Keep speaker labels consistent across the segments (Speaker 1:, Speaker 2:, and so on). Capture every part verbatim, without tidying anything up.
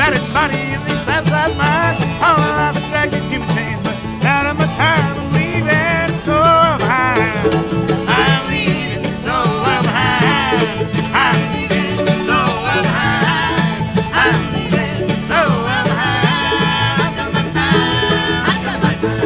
Speaker 1: excited body and these sad size mind. All I've been dragged these human chains, but out of my time I'm leaving, so am I. I'm leaving, so am I. I'm leaving, so am I. I'm leaving, so am I. I've got my time, I've got my time.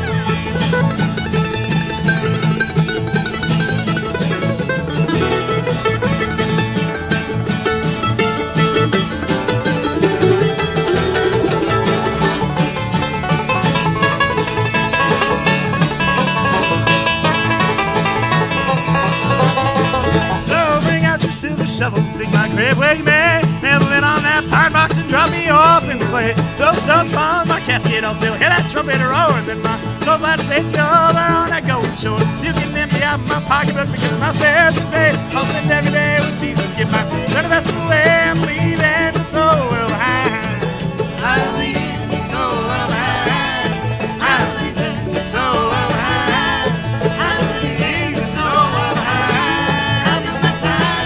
Speaker 1: Shovels, dig my grave where you may. Nail the lid on that pine box and drop me off in the clay. Those songs on my casket, I'll still hear that trumpet roar. And then my soul glad to take you over on that golden shore. You can empty out my pocketbook because my fare's been paid. I'll spend every day with Jesus, get my turn the best away. I'm leaving, so will I. I'm leaving, so will I. I'm leaving, so will I. I'm leaving, so will I. I've got my time.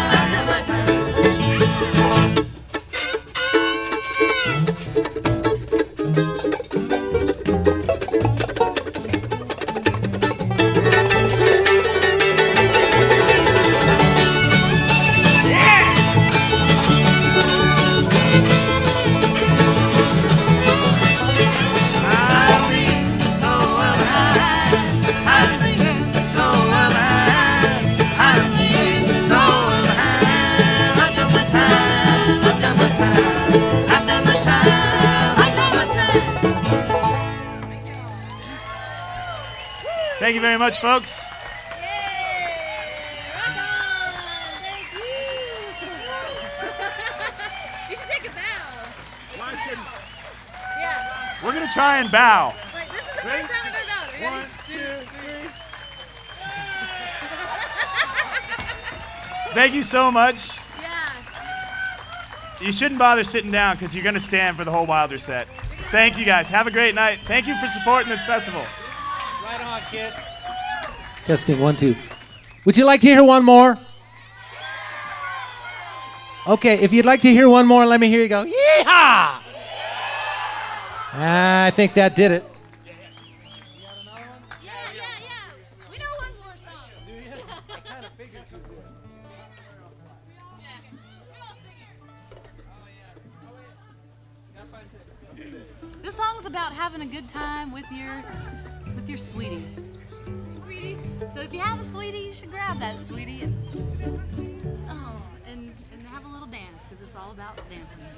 Speaker 1: Thank you very much, folks.
Speaker 2: Yay! Rock on! Thank you. You should take a bow.
Speaker 1: Why shouldn't?
Speaker 2: Yeah.
Speaker 1: We're going to try and bow.
Speaker 2: Like, this is the
Speaker 1: Ready?
Speaker 2: first time I've ever bowed. Are you
Speaker 1: One,
Speaker 2: ready?
Speaker 1: two, three. Thank you so much.
Speaker 2: Yeah.
Speaker 1: You shouldn't bother sitting down because you're going to stand for the whole Wilder set. So thank you, guys. Have a great night. Thank you for supporting this festival.
Speaker 3: Right on, kids.
Speaker 4: Testing one, two. Would you like to hear one more? Okay, if you'd like to hear one more, let me hear you go, yeehaw! I think that did it.
Speaker 2: Yeah, yeah, yeah. We know one more song.
Speaker 4: I kind of figured you would.
Speaker 2: Yeah. We all sing it. This song's about having a good time with your with your sweetie. Sweetie. So if you have a sweetie, you should grab that sweetie and oh, and, and have a little dance because it's all about dancing.